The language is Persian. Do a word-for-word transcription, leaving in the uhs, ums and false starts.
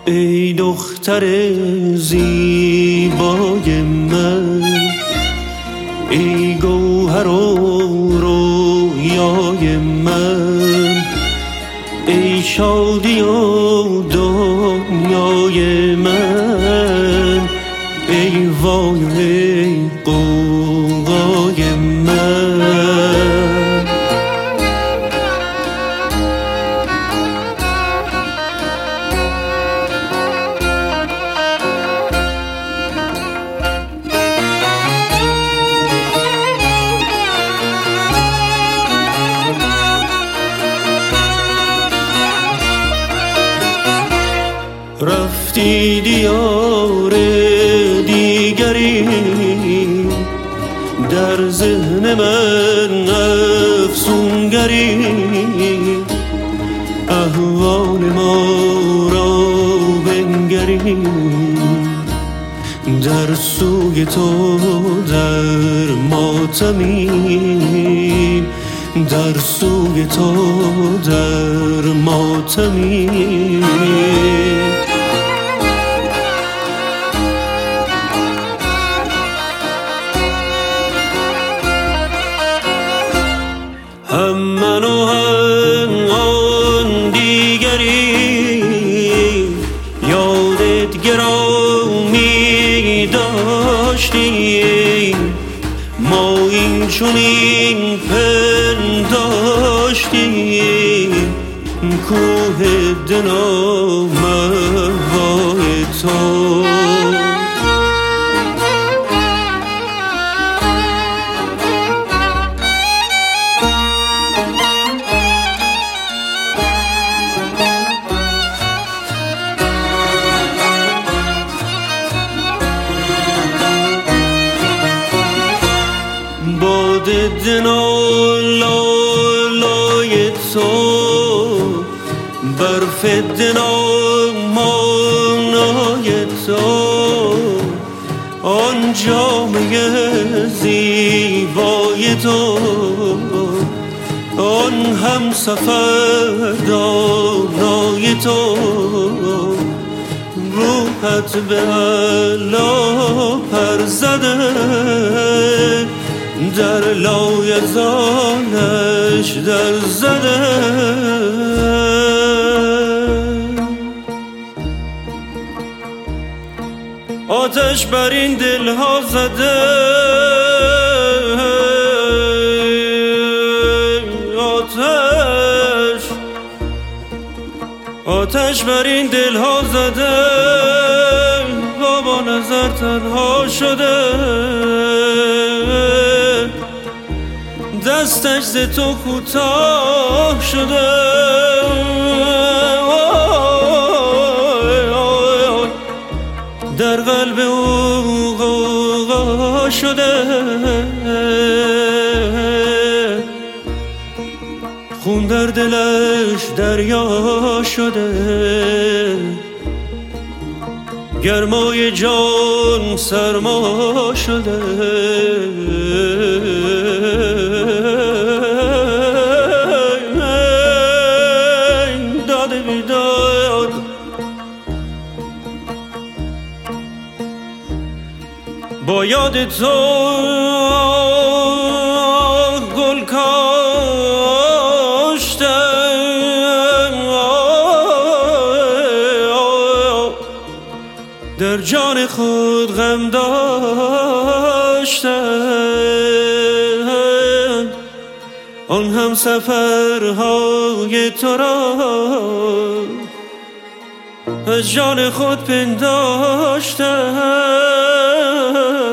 ای دختر زیبای من، ای گوهر و رویای من، ای شادی و دنیای من، ای وای ای قوقای من. رفتی دیار دیگری، در ذهن من افسونگری، احوال ما را بنگری، در سوی تو در ماتمی، در سوی تو در ماتمی. هم من و هم آن دیگری، یادت گرامی داشتیم، ما این چنین پنداشتیم، کوه دنا مهوای تو. باد دنا لالای تو، برف دنا مانای تو، آن جامعه زیبای تو، آن همسفر دانای تو، روحت به علا پر زده، در لایزالش در زده، آتش بر این دلها زده، آتش آتش بر این دلها زده، با نظر تنها شده، دستش ز تو کوتاه شده، در قلب او غوغا شده، خون در دلش دریا شده، گرمای جان سرما شده، داده بیداد با یاد تو گل کاشتم، در جان خود غم داشتم، آن هم سفرهای تو را از جان خود پنداشتم.